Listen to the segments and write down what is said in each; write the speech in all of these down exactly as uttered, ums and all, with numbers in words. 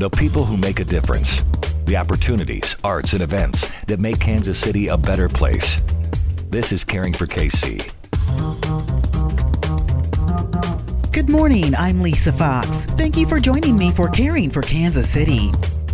The people who make a difference. The opportunities, arts, and events that make Kansas City a better place. This is Caring for K C. Good morning, I'm Lisa Fox. Thank you for joining me for Caring for Kansas City.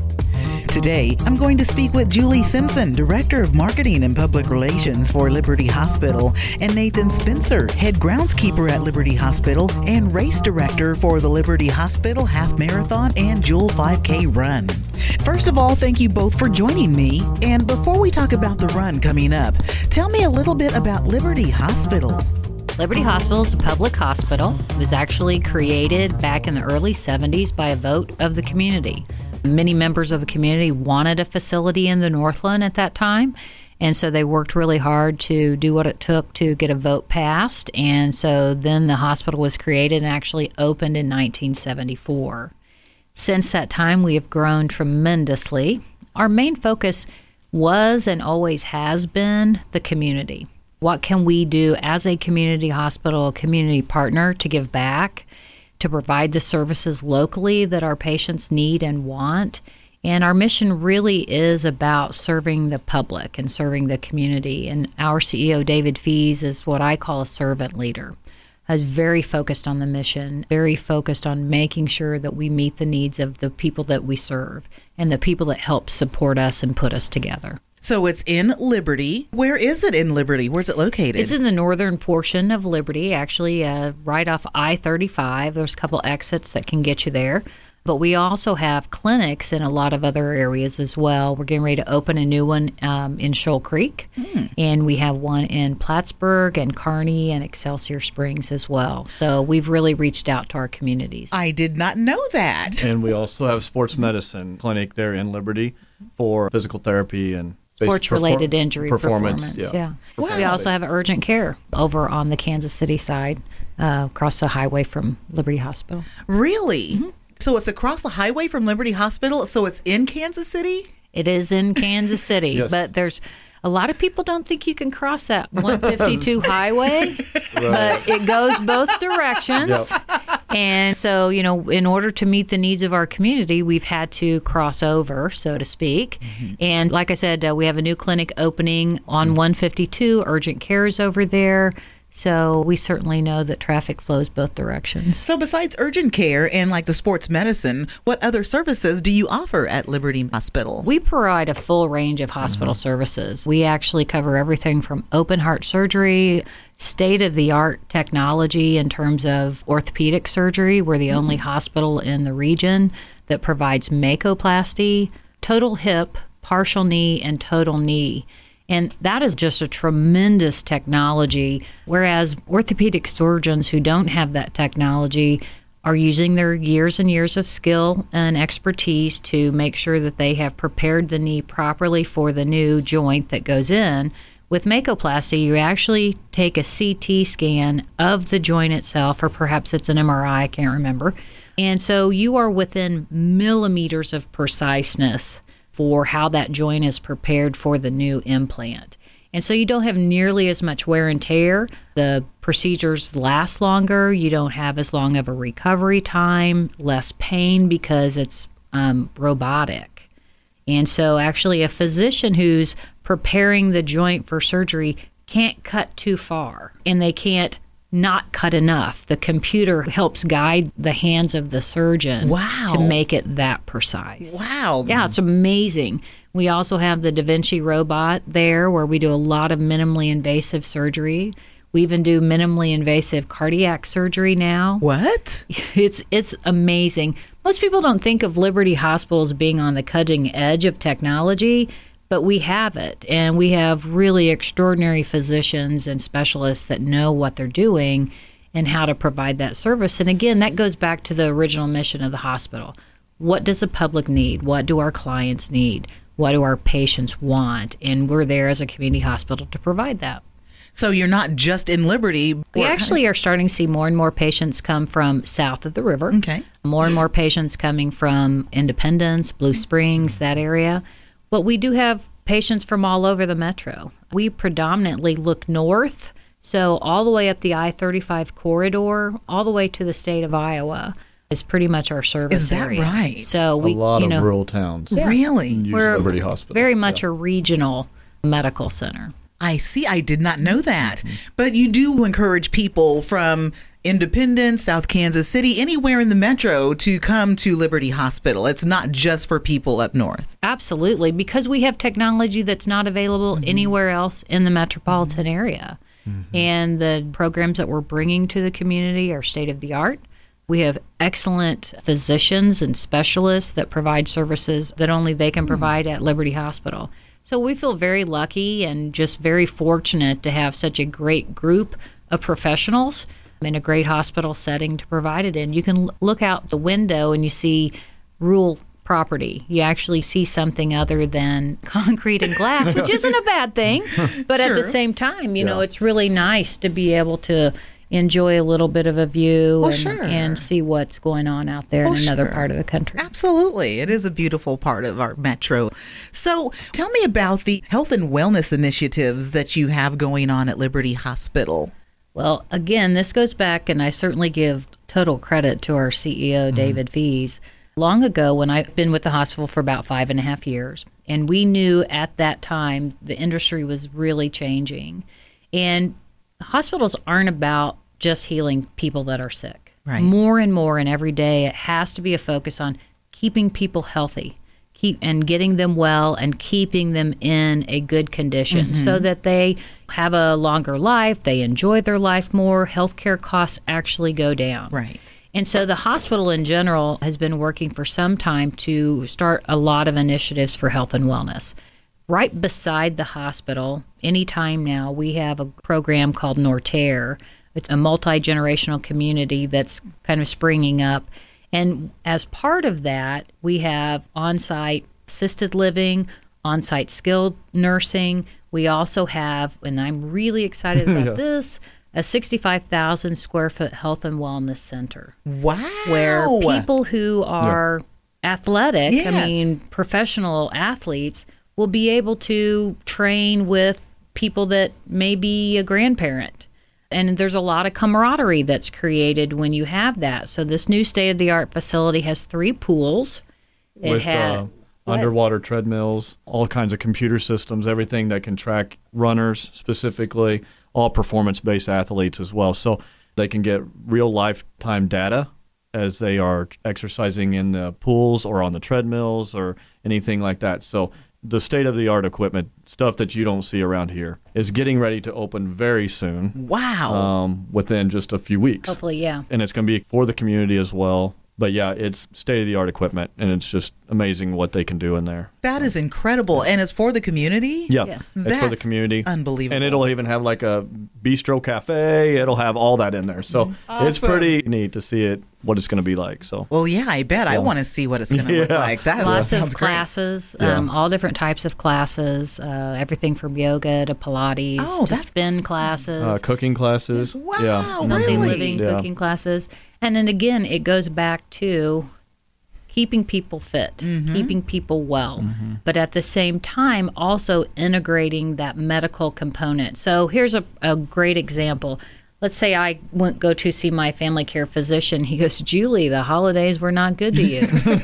Today, I'm going to speak with Julie Simpson, Director of Marketing and Public Relations for Liberty Hospital, and Nathan Spencer, Head Groundskeeper at Liberty Hospital and Race Director for the Liberty Hospital Half Marathon and Jewel five K Run. First of all, thank you both for joining me. And before we talk about the run coming up, tell me a little bit about Liberty Hospital. Liberty Hospital is a public hospital. It was actually created back in the early seventies by a vote of the community. Many members of the community wanted a facility in the Northland at that time, and so they worked really hard to do what it took to get a vote passed, and so then the hospital was created and actually opened in nineteen seventy-four. Since that time, we have grown tremendously. Our main focus was and always has been the community. What can we do as a community hospital, a community partner to give back, to provide the services locally that our patients need and want? And our mission really is about serving the public and serving the community. And our C E O, David Fees, is what I call a servant leader. Is very focused on the mission, very focused on making sure that we meet the needs of the people that we serve and the people that help support us and put us together. So it's in Liberty. Where is it in Liberty? Where's it located? It's in the northern portion of Liberty, actually, uh, right off I thirty-five. There's a couple exits that can get you there. But we also have clinics in a lot of other areas as well. We're getting ready to open a new one um, in Shoal Creek. Mm. And we have one in Plattsburgh and Kearney and Excelsior Springs as well. So we've really reached out to our communities. I did not know that. And we also have a sports medicine clinic there in Liberty for physical therapy and sports-related perfor- injury performance. performance. Yeah. yeah. Wow. We also have urgent care over on the Kansas City side, uh, across the highway from Liberty Hospital. Really? Mm-hmm. So it's across the highway from Liberty Hospital, so it's in Kansas City? It is in Kansas City, Yes. But there's a lot of people don't think you can cross that one fifty-two highway, Right. but it goes both directions. Yep. And so, you know, in order to meet the needs of our community, we've had to cross over, so to speak. Mm-hmm. And like I said, uh, we have a new clinic opening on mm-hmm. one fifty-two. Urgent care is over there. So we certainly know that traffic flows both directions. So besides urgent care and like the sports medicine, what other services do you offer at Liberty Hospital? We provide a full range of hospital mm-hmm. services. We actually cover everything from open heart surgery, state-of-the-art technology in terms of orthopedic surgery. We're the mm-hmm. only hospital in the region that provides Makoplasty, total hip, partial knee, and total knee. And that is just a tremendous technology, whereas orthopedic surgeons who don't have that technology are using their years and years of skill and expertise to make sure that they have prepared the knee properly for the new joint that goes in. With Makoplasty, you actually take a C T scan of the joint itself, or perhaps it's an M R I, I can't remember. And so you are within millimeters of preciseness for how that joint is prepared for the new implant. And so you don't have nearly as much wear and tear. The procedures last longer. You don't have as long of a recovery time, less pain because it's um, robotic. And so actually a physician who's preparing the joint for surgery can't cut too far, and they can't not cut enough. The computer helps guide the hands of the surgeon wow. to make it that precise. Wow. Yeah, it's amazing. We also have the Da Vinci robot there where we do a lot of minimally invasive surgery. We even do minimally invasive cardiac surgery now. What? It's it's amazing. Most people don't think of Liberty Hospital as being on the cutting edge of technology, but we have it, and we have really extraordinary physicians and specialists that know what they're doing and how to provide that service. And again, that goes back to the original mission of the hospital. What does the public need? What do our clients need? What do our patients want? And we're there as a community hospital to provide that. So you're not just in Liberty. We actually are starting to see more and more patients come from south of the river. Okay. More and more patients coming from Independence, Blue Springs, that area. But we do have patients from all over the metro. We predominantly look north, so all the way up the I thirty-five corridor, all the way to the state of Iowa. is pretty much our service Is that area. right? So we, a lot you of know, rural towns Really? use We're Liberty Hospital. very much Yeah. a regional medical center. I see. I did not know that. But you do encourage people from Independence, South Kansas City, anywhere in the metro to come to Liberty Hospital. It's not just for people up north. Absolutely, because we have technology that's not available Mm-hmm. anywhere else in the metropolitan area. Mm-hmm. And the programs that we're bringing to the community are state of the art. We have excellent physicians and specialists that provide services that only they can provide at Liberty Hospital. So we feel very lucky and just very fortunate to have such a great group of professionals in a great hospital setting to provide it in. You can l- look out the window and you see rural property. You actually see something other than concrete and glass, which isn't a bad thing. But at the Sure. same time, you know, Yeah. it's really nice to be able to enjoy a little bit of a view Well, and, sure. and see what's going on out there Well, in another sure. part of the country. Absolutely. It is a beautiful part of our metro. So tell me about the health and wellness initiatives that you have going on at Liberty Hospital. Well, again, this goes back, and I certainly give total credit to our C E O, David Fees. Long ago, when I've been with the hospital for about five and a half years, and we knew at that time the industry was really changing. And hospitals aren't about just healing people that are sick. Right. More and more, and every day, it has to be a focus on keeping people healthy. Keep and getting them well and keeping them in a good condition so that they have a longer life, they enjoy their life more, healthcare costs actually go down. Right. And so the hospital in general has been working for some time to start a lot of initiatives for health and wellness. Right beside the hospital, anytime now, we have a program called Norterre. It's a multi-generational community that's kind of springing up. And as part of that, we have on-site assisted living, on-site skilled nursing. We also have, and I'm really excited about Yeah. this, a sixty-five thousand square foot health and wellness center Wow. where people who are athletic, Yes. I mean, professional athletes, will be able to train with people that may be a grandparent. And there's a lot of camaraderie that's created when you have that. So this new state-of-the-art facility has three pools. It with had uh, underwater treadmills, all kinds of computer systems, everything that can track runners specifically, all performance-based athletes as well. So they can get real lifetime data as they are exercising in the pools or on the treadmills or anything like that. So the state-of-the-art equipment, stuff that you don't see around here, is getting ready to open very soon, Wow. um, within just a few weeks. hopefully, yeah. And it's going to be for the community as well. But yeah, it's state-of-the-art equipment, and it's just amazing what they can do in there. That is incredible. And it's for the community? Yeah, Yes. it's for the That's community. unbelievable. And it'll even have like a bistro cafe. It'll have all that in there. So it's Awesome. pretty neat to see it, what it's going to be like. So Well, yeah, I bet. I Yeah. want to see what it's going to look Yeah. like. That Lots sounds of great. classes, Yeah. um, all different types of classes, uh, everything from yoga to Pilates Oh, to that's spin classes. uh, cooking classes. Wow, Yeah. healthy really? living, Yeah. cooking classes. And then again, it goes back to keeping people fit, Mm-hmm. keeping people well, but at the same time, also integrating that medical component. So here's a, a great example. Let's say I went go to see my family care physician. He goes, Julie, the holidays were not good to you.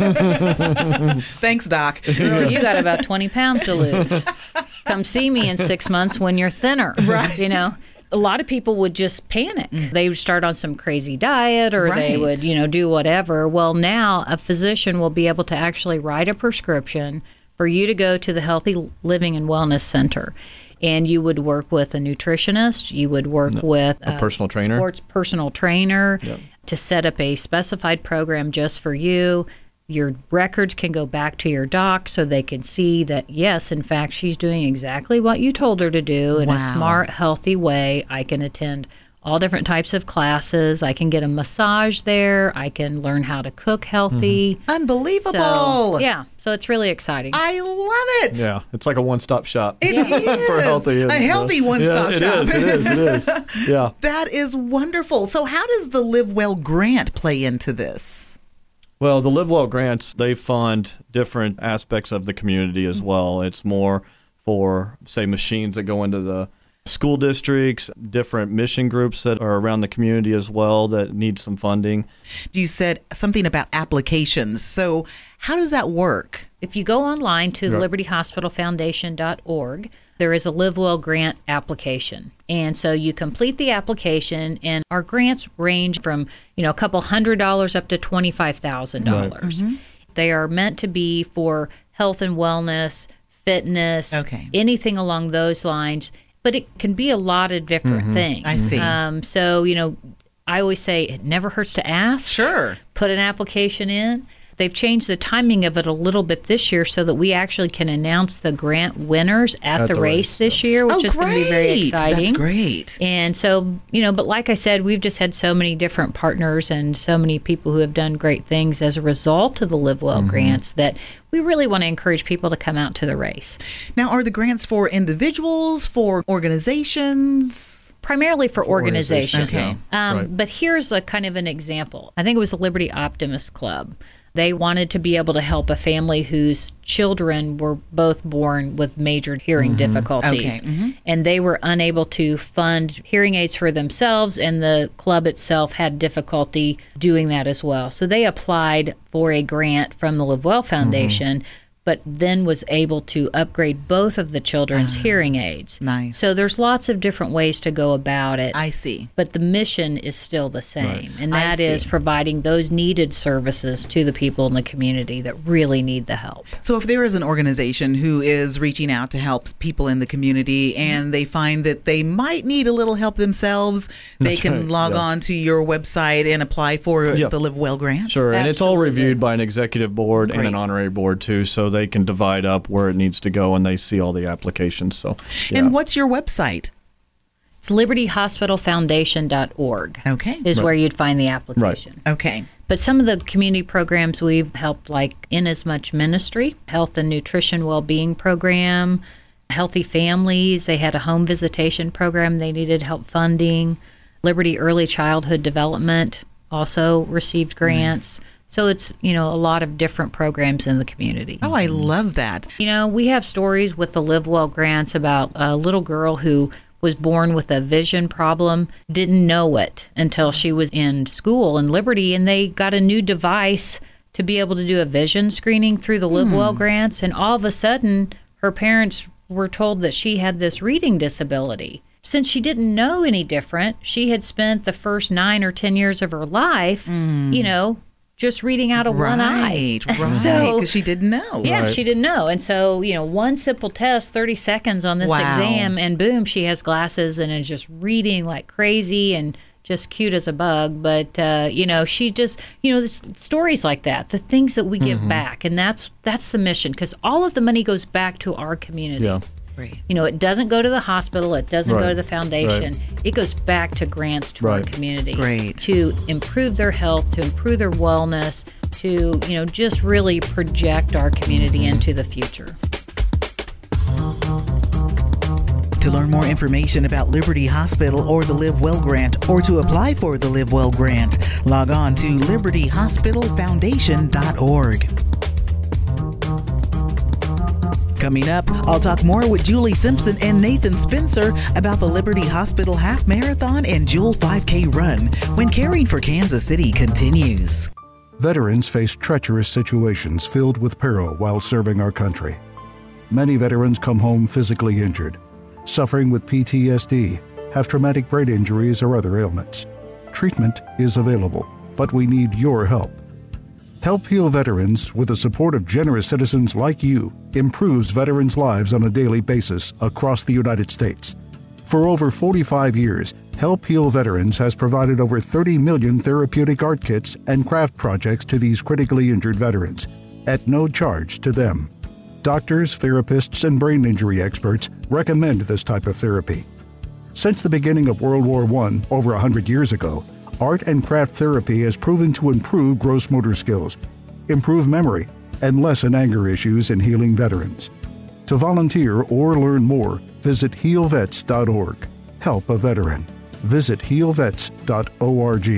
Thanks, Doc. Girl, you got about twenty pounds to lose. Come see me in six months when you're thinner. Right. You know, a lot of people would just panic. They would start on some crazy diet or they Right. would, you know, do whatever. Well, now a physician will be able to actually write a prescription for you to go to the Healthy Living and Wellness Center. And you would work with a nutritionist, you would work with A personal trainer. sports personal trainer to set up a specified program just for you. Your records can go back to your doc so they can see that, yes, in fact, she's doing exactly what you told her to do in a Wow. smart, healthy way. I can attend all different types of classes. I can get a massage there. I can learn how to cook healthy. Unbelievable. So, yeah, so it's really exciting. I love it. Yeah, it's like a one-stop shop. It is. For healthy. A healthy one-stop yeah, shop. It is, it is, it is. Yeah. That is wonderful. So how does the Live Well grant play into this? Well, the Live Well grants, they fund different aspects of the community as well. It's more for, say, machines that go into the school districts, different mission groups that are around the community as well that need some funding. You said something about applications. So how does that work? If you go online to Right. liberty hospital foundation dot org, there is a LiveWell grant application. And so you complete the application, and our grants range from, you know, a couple hundred dollars up to twenty-five thousand dollars. Right. Mm-hmm. They are meant to be for health and wellness, fitness, Okay. anything along those lines. But it can be a lot of different Mm-hmm. things. I see. Um, so, you know, I always say it never hurts to ask. Sure. Put an application in. They've changed the timing of it a little bit this year so that we actually can announce the grant winners at, At the, the race race, this yeah. year, which oh, is going to be very great. exciting. That's great. And so, you know, but like I said, we've just had so many different partners and so many people who have done great things as a result of the LiveWell Mm-hmm. grants that we really want to encourage people to come out to the race. Now, are the grants for individuals, for organizations? Primarily for organizations. Okay. Um, Right. But here's a kind of an example. I think it was the Liberty Optimist Club. They wanted to be able to help a family whose children were both born with major hearing difficulties. Okay, mhm. And they were unable to fund hearing aids for themselves, and the club itself had difficulty doing that as well. So they applied for a grant from the LiveWell Foundation, but then was able to upgrade both of the children's hearing aids. Nice. So there's lots of different ways to go about it. I see. But the mission is still the same, Right. and I that is see. providing those needed services to the people in the community that really need the help. So if there is an organization who is reaching out to help people in the community and they find that they might need a little help themselves, they That's can right, log yeah. on to your website and apply for Yeah. the LiveWell grant? Sure, and it's all Absolutely. reviewed by an executive board and Great. an honorary board too, so they can divide up where it needs to go and they see all the applications. So, yeah. And what's your website? It's liberty hospital foundation dot org Okay. is Right. where you'd find the application. Okay. But some of the community programs we've helped, like Inasmuch Ministry, Health and Nutrition Wellbeing Program, Healthy Families, they had a home visitation program they needed help funding. Liberty Early Childhood Development also received grants. So it's, you know, a lot of different programs in the community. Oh, I love that. You know, we have stories with the LiveWell grants about a little girl who was born with a vision problem, didn't know it until she was in school in Liberty, and they got a new device to be able to do a vision screening through the LiveWell grants, and all of a sudden her parents were told that she had this reading disability. Since she didn't know any different, she had spent the first nine or ten years of her life, you know, just reading out of one eye. Right, right. So- Because she didn't know. Yeah, Right. she didn't know. And so, you know, one simple test, thirty seconds on this Wow. exam, and boom, she has glasses and is just reading like crazy and just cute as a bug. But, uh, you know, she just, you know, this, stories like that, the things that we give back. And that's that's the mission, because all of the money goes back to our community. Yeah. Great. You know, it doesn't go to the hospital. It doesn't go Right. to the foundation. It goes back to grants to our Right. community. Great. To improve their health, to improve their wellness, to, you know, just really project our community into the future. To learn more information about Liberty Hospital or the Live Well grant, or to apply for the Live Well grant, log on to liberty hospital foundation dot org. Coming up, I'll talk more with Julie Simpson and Nathan Spencer about the Liberty Hospital Half Marathon and Jewel five K Run when Caring for Kansas City continues. Veterans face treacherous situations filled with peril while serving our country. Many veterans come home physically injured, suffering with P T S D, have traumatic brain injuries or other ailments. Treatment is available, but we need your help. Help Heal Veterans, with the support of generous citizens like you, improves veterans' lives on a daily basis across the United States. For over forty-five years, Help Heal Veterans has provided over thirty million therapeutic art kits and craft projects to these critically injured veterans, at no charge to them. Doctors, therapists, and brain injury experts recommend this type of therapy. Since the beginning of World War One, over one hundred years ago, art and craft therapy has proven to improve gross motor skills, improve memory, and lessen anger issues in healing veterans. To volunteer or learn more, visit heal vets dot org. Help a veteran. Visit heal vets dot org.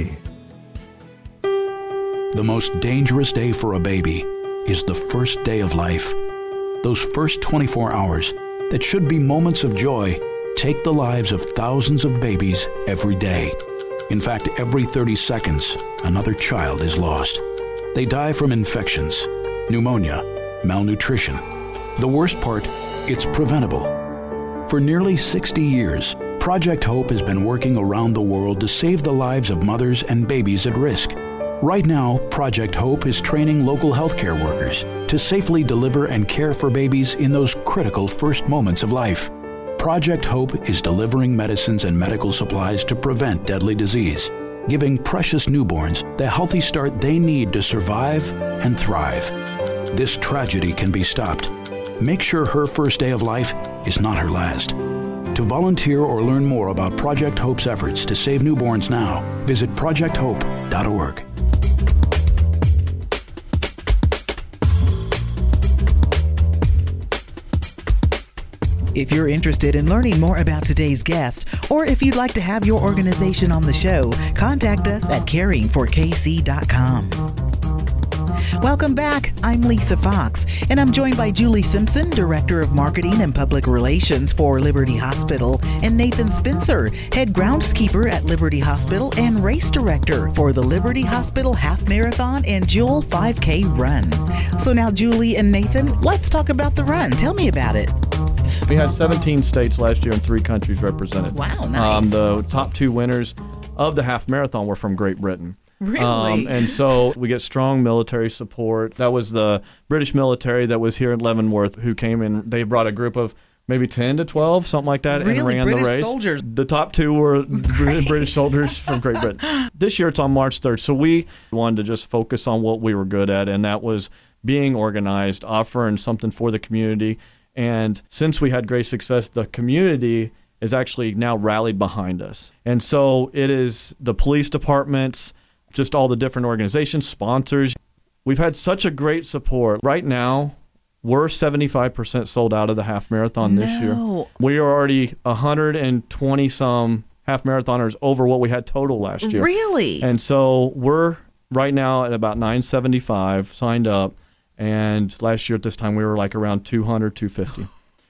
The most dangerous day for a baby is the first day of life. Those first twenty-four hours that should be moments of joy take the lives of thousands of babies every day. In fact, every thirty seconds, another child is lost. They die from infections, pneumonia, malnutrition. The worst part, it's preventable. For nearly sixty years, Project Hope has been working around the world to save the lives of mothers and babies at risk. Right now, Project Hope is training local healthcare workers to safely deliver and care for babies in those critical first moments of life. Project Hope is delivering medicines and medical supplies to prevent deadly disease, giving precious newborns the healthy start they need to survive and thrive. This tragedy can be stopped. Make sure her first day of life is not her last. To volunteer or learn more about Project Hope's efforts to save newborns now, visit project hope dot org. If you're interested in learning more about today's guest, or if you'd like to have your organization on the show, contact us at caring for k c dot com. Welcome back. I'm Lisa Fox, and I'm joined by Julie Simpson, Director of Marketing and Public Relations for Liberty Hospital, and Nathan Spencer, Head Groundskeeper at Liberty Hospital and Race Director for the Liberty Hospital Half Marathon and Jewel five K Run. So now, Julie and Nathan, let's talk about the run. Tell me about it. We had seventeen states last year and three countries represented. Wow, nice. Um, the top two winners of the half marathon were from Great Britain. Really? Um, and so we get strong military support. That was the British military that was here in Leavenworth who came in. They brought a group of maybe ten to twelve, something like that, Really? and ran British the race. soldiers? The top two were Great. British soldiers from Great Britain. This year it's on March third. So we wanted to just focus on what we were good at, and that was being organized, offering something for the community. And since we had great success, the community is actually now rallied behind us. And so it is the police departments, just all the different organizations, sponsors. We've had such a great support. Right now, we're seventy-five percent sold out of the half marathon this year. No. We are already one hundred twenty some half marathoners over what we had total last year. Really? And so we're right now at about nine seventy-five signed up. And last year at this time, we were like around two hundred, two fifty.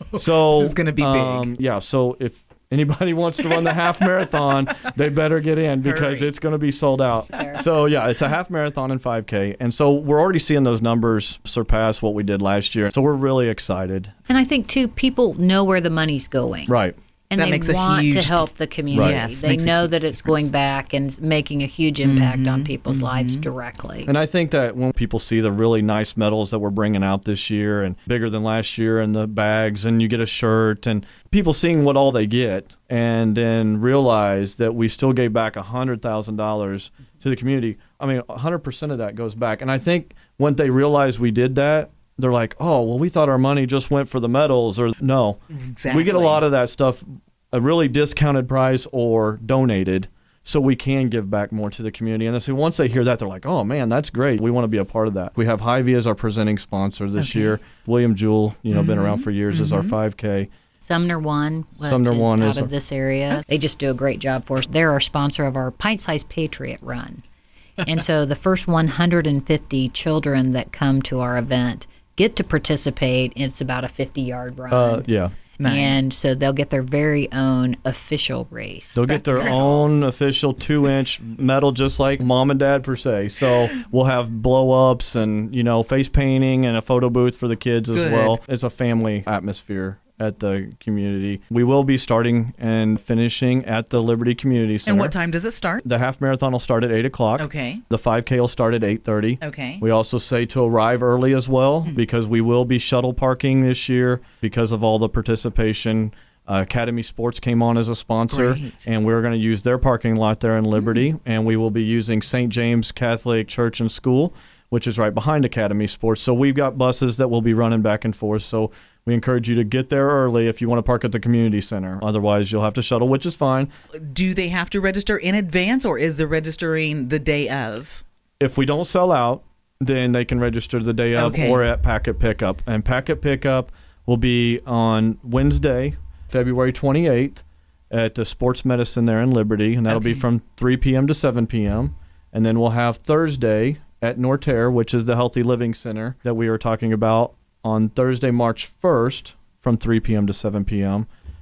So This is gonna be big. um, Yeah, so if anybody wants to run the half marathon, they better get in because Hurry. it's going to be sold out. So yeah, it's a half marathon and five K. And so we're already seeing those numbers surpass what we did last year. So we're really excited. And I think, too, people know where the money's going. Right. And That they makes a want huge to help the community. Right. Yes, They makes a know huge that it's difference. going back and making a huge impact on people's lives directly. And I think that when people see the really nice medals that we're bringing out this year and bigger than last year and the bags and you get a shirt and people seeing what all they get and then realize that we still gave back one hundred thousand dollars to the community. I mean, one hundred percent of that goes back. And I think when they realize we did that, they're like, oh, well, we thought our money just went for the medals. Or no, Exactly. we get a lot of that stuff, a really discounted price or donated, so we can give back more to the community. And I say once they hear that, they're like, oh, man, that's great. We want to be a part of that. We have Hy-Vee as our presenting sponsor this Okay. year. William Jewell, you know, been around for years, is our five K. Sumner One, which Sumner is One out is of a- this area. They just do a great job for us. They're our sponsor of our Pint-Sized Patriot Run. And so the first one hundred fifty children that come to our event get to participate. It's about a fifty-yard run. Uh, yeah. Nice. And so they'll get their very own official race. They'll get their own official two-inch medal, just like mom and dad per se. So we'll have blow-ups and, you know, face painting and a photo booth for the kids as Good. well. It's a family atmosphere at the community. We will be starting and finishing at the Liberty Community Center. And what time does it start? The half marathon will start at eight o'clock. Okay. The five K will start at eight thirty. Okay. We also say to arrive early as well because we will be shuttle parking this year because of all the participation. Uh, Academy Sports came on as a sponsor, Great. and we're going to use their parking lot there in Liberty, and we will be using Saint James Catholic Church and School, which is right behind Academy Sports. So we've got buses that will be running back and forth. So we encourage you to get there early if you want to park at the community center. Otherwise, you'll have to shuttle, which is fine. Do they have to register in advance, or is the registering the day of? If we don't sell out, then they can register the day of Okay. or at packet pickup. And packet pickup will be on Wednesday, February twenty-eighth, at the Sports Medicine there in Liberty, and that'll be Okay. from three p.m. to seven p.m. And then we'll have Thursday at Norterre, which is the Healthy Living Center that we were talking about, on Thursday, March first, from three p.m. to seven p.m.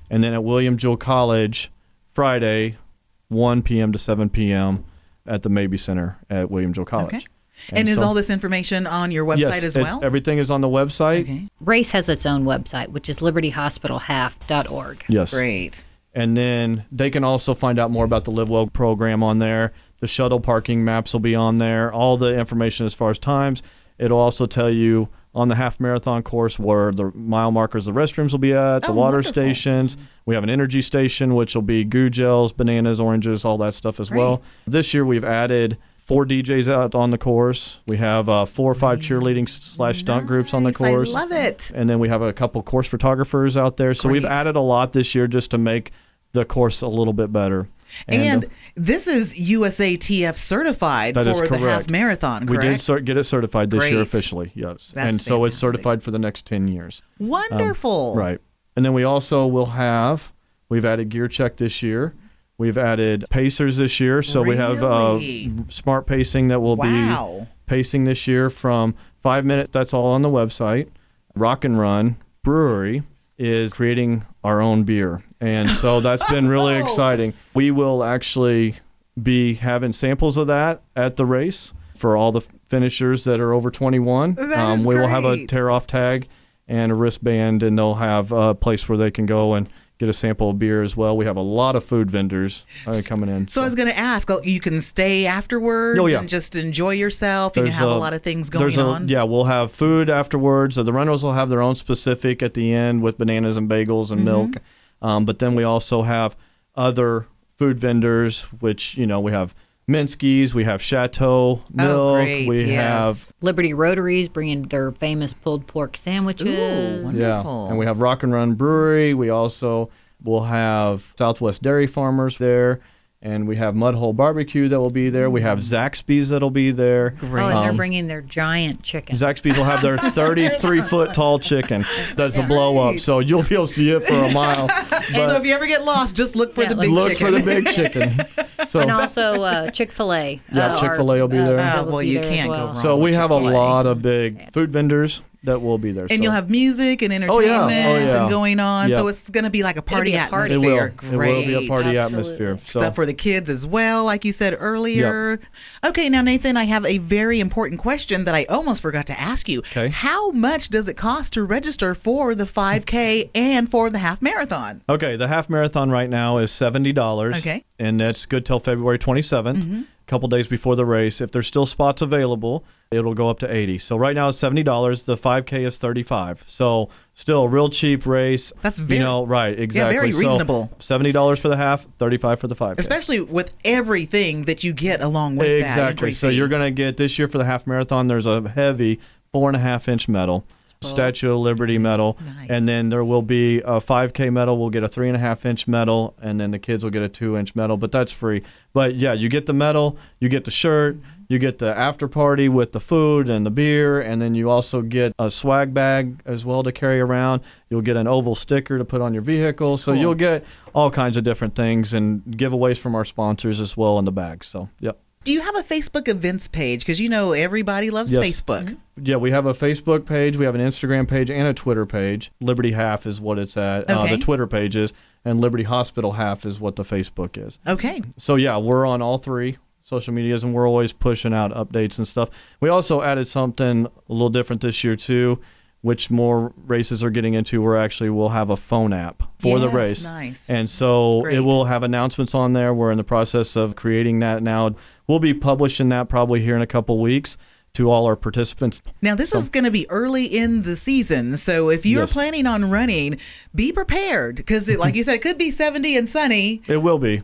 And then at William Jewell College, Friday, one p.m. to seven p.m. at the Mabee Center at William Jewell College. Okay. And, and is so, all this information on your website yes, as it, well? everything is on the website. Okay. RACE has its own website, which is liberty hospital half dot org. Yes. Great. And then they can also find out more about the Live Well program on there. The shuttle parking maps will be on there. All the information as far as times. It'll also tell you on the half marathon course where the mile markers, the restrooms will be at, the Oh, water wonderful. stations. We have an energy station, which will be goo gels, bananas, oranges, all that stuff as well. This year we've added four D Js out on the course. We have uh, four or five cheerleading slash stunt groups on the Nice. course. I love it. And then we have a couple course photographers out there. So we've Great. added a lot this year just to make the course a little bit better. And, uh, this is U S A T F certified That is for the half correct. marathon, we correct? did cert- get it certified this year Great. officially, yes. That's and so it's fantastic. certified for the next ten years. Wonderful. Um, right. And then we also will have, we've added Gear Check this year. We've added pacers this year. So we have uh, Really? smart pacing that will Wow. be pacing this year from five minutes. That's all on the website. Rock and Run Brewery is creating our own beer. And so that's been really Oh. exciting. We will actually be having samples of that at the race for all the finishers that are over twenty-one. That is we will have a great. tear-off tag and a wristband, and they'll have a place where they can go and get a sample of beer as well. We have a lot of food vendors uh, coming in. So I was going to ask, oh, you can stay afterwards Oh, yeah. and just enjoy yourself, and you There's have a, a- lot of things There's going a- on. Yeah, we'll have food afterwards. Uh, The runners will have their own specific at the end with bananas and bagels and Mm-hmm. milk. Um, but then we also have other food vendors, which, you know, we have Minsky's, we have Chateau Milk, Oh, great, we yes. have Liberty Rotaries bringing their famous pulled pork sandwiches. Ooh, wonderful. Yeah, and we have Rock and Run Brewery. We also will have Southwest Dairy Farmers there, and we have Mudhole Barbecue that will be there. We have Zaxby's that'll be there. Great. Oh, and they're Um, bringing their giant chicken. Zaxby's will have their thirty-three foot tall chicken. That's a blow up, so you'll be able to see it for a mile. so if you ever get lost, just look for Yeah, the like- big Look chicken. for the big chicken. So, And also uh, Chick-fil-A. Yeah, uh, Chick-fil-A will be there. Oh, will well, be you there as can't go well. wrong. so we have a Chick-fil-A. lot of big food vendors that will be there. And so. you'll have music and Oh, entertainment yeah. Oh, yeah. and going on. Yeah. So it's going to be like a party be a party. It will. atmosphere. It will be a Great. party Absolutely. atmosphere. So Stuff for the kids as well, like you said earlier. Okay, now, Nathan, I have a very important question that I almost forgot to ask you. Okay. How much does it cost to register for the five K and for the half marathon? Okay, the half marathon right now is seventy dollars. Okay. And that's good till February twenty-seventh, Mm-hmm. a couple days before the race. If there's still spots available, it'll go up to eighty. So right now it's seventy dollars. The five K is thirty-five. So still a real cheap race. That's very- you know, right, exactly. very So reasonable. seventy dollars for the half, thirty-five for the five K. Especially with everything that you get along with that. Exactly. entry So fee. you're going to get this year for the half marathon, there's a heavy four and a half inch medal. Statue of Liberty medal, Nice. and then there will be a five K medal. We'll get a three and a half inch medal, and then the kids will get a two inch medal. But that's free. But yeah, you get the medal, you get the shirt, you get the after party with the food and the beer, and then you also get a swag bag as well to carry around. You'll get an oval sticker to put on your vehicle. So Cool. you'll get all kinds of different things and giveaways from our sponsors as well in the bag. So yep. Do you have a Facebook events page? Because you know everybody loves Yes. Facebook. Yeah, we have a Facebook page, we have an Instagram page, and a Twitter page. Liberty Half is what it's at. Uh, Okay. the Twitter page is, and Liberty Hospital Half is what the Facebook is. Okay. So yeah, we're on all three social medias, and we're always pushing out updates and stuff. We also added something a little different this year too, which more races are getting into. We're actually we'll have a phone app for the Yes, race, nice. and so Great. it will have announcements on there. We're in the process of creating that now. We'll be publishing that probably here in a couple weeks to all our participants. Now, this is going to be early in the season, so if you're Yes. planning on running, be prepared because, like you said, it could be seventy and sunny. It will be.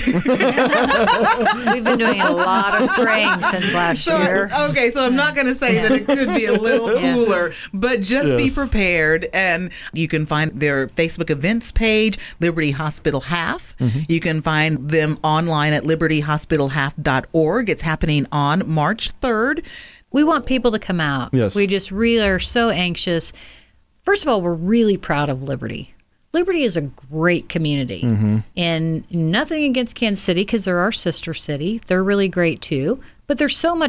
We've been doing a lot of praying since last So, year. okay, so I'm not going to say that it could be a little Yeah. cooler, but just be Yes. prepared. And you can find their Facebook events page, Liberty Hospital Half. Mm-hmm. You can find them online at liberty hospital half dot org. It's happening on March third. We want people to come out. Yes. We just really are so anxious. First of all, we're really proud of Liberty. Liberty is a great community. Mm-hmm. And nothing against Kansas City because they're our sister city. They're really great too. But there's so much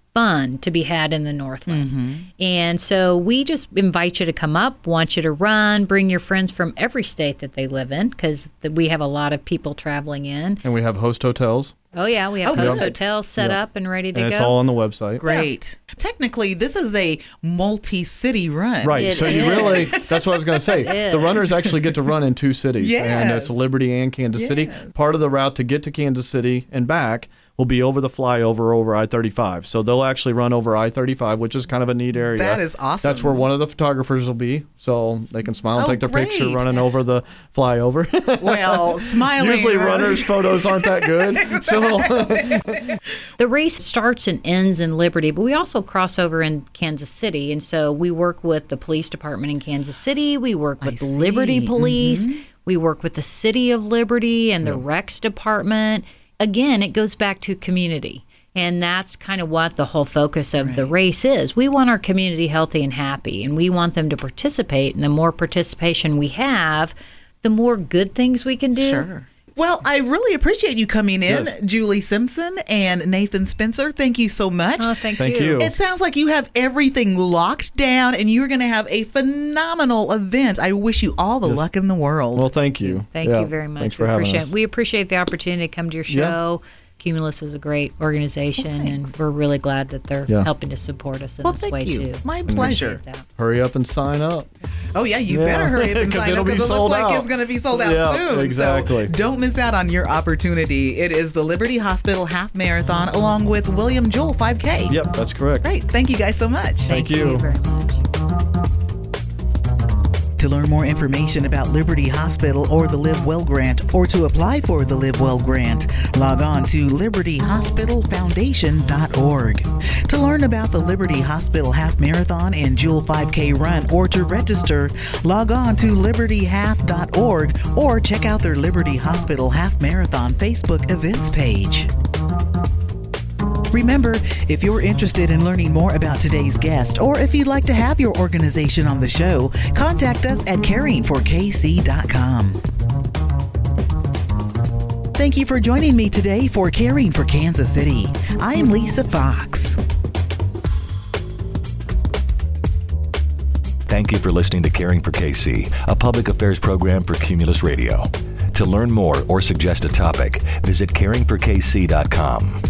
fun to be had in the Northland. Mm-hmm. And so we just invite you to come up, want you to run, bring your friends from every state that they live in, because we have a lot of people traveling in. And we have host hotels. Oh, yeah, we have Oh, host good. hotels set Yep. up and ready to And go. it's all on the website. Great. Technically, this is a multi-city run. Right. It so you is. really, that's what I was going to say. It The is. runners actually get to run in two cities. And Yes. it's Liberty and Kansas City. Yes. Part of the route to get to Kansas City and back will be over the flyover over I thirty-five. So they'll actually run over I thirty-five, which is kind of a neat area. That is awesome. That's where one of the photographers will be. So they can smile and Oh, take their great. picture running over the flyover. Well, smiling. Usually right? runners' photos aren't that good. So The race starts and ends in Liberty, but we also cross over in Kansas City. And so we work with the police department in Kansas City. We work with I the Liberty see. Police. We work with the City of Liberty and the Recs Department. Again, it goes back to community. And that's kind of what the whole focus of the race is. We want our community healthy and happy, and we want them to participate. And the more participation we have, the more good things we can do. Sure. Well, I really appreciate you coming in, Yes. Julie Simpson and Nathan Spencer. Thank you so much. Oh, thank, Thank you. you. It sounds like you have everything locked down and you're going to have a phenomenal event. I wish you all the Yes. luck in the world. well, thank you. Thank Yeah. you very much. Thanks we for having appreciate us. we appreciate the opportunity to come to your Yeah. show. Cumulus is a great organization, Well, and thanks. we're really glad that they're Yeah. helping to support us in Well, this thank way you. too. My pleasure. Appreciate that. Hurry up and sign up. Oh, yeah, you Yeah. better hurry up and 'Cause sign it'll up be because it looks sold like out. it's going to be sold out Yeah, soon. exactly. So don't miss out on your opportunity. It is the Liberty Hospital Half Marathon along with William Jewell five K. Yep, that's correct. Great. Thank you guys so much. Thank you. very much. To learn more information about Liberty Hospital or the Live Well Grant, or to apply for the Live Well Grant, log on to liberty hospital foundation dot org. To learn about the Liberty Hospital Half Marathon and Jewel five K Run, or to register, log on to liberty half dot org or check out their Liberty Hospital Half Marathon Facebook events page. Remember, if you're interested in learning more about today's guest, or if you'd like to have your organization on the show, contact us at caring for k c dot com. Thank you for joining me today for Caring for Kansas City. I'm Lisa Fox. Thank you for listening to Caring for K C, a public affairs program for Cumulus Radio. To learn more or suggest a topic, visit caring for k c dot com.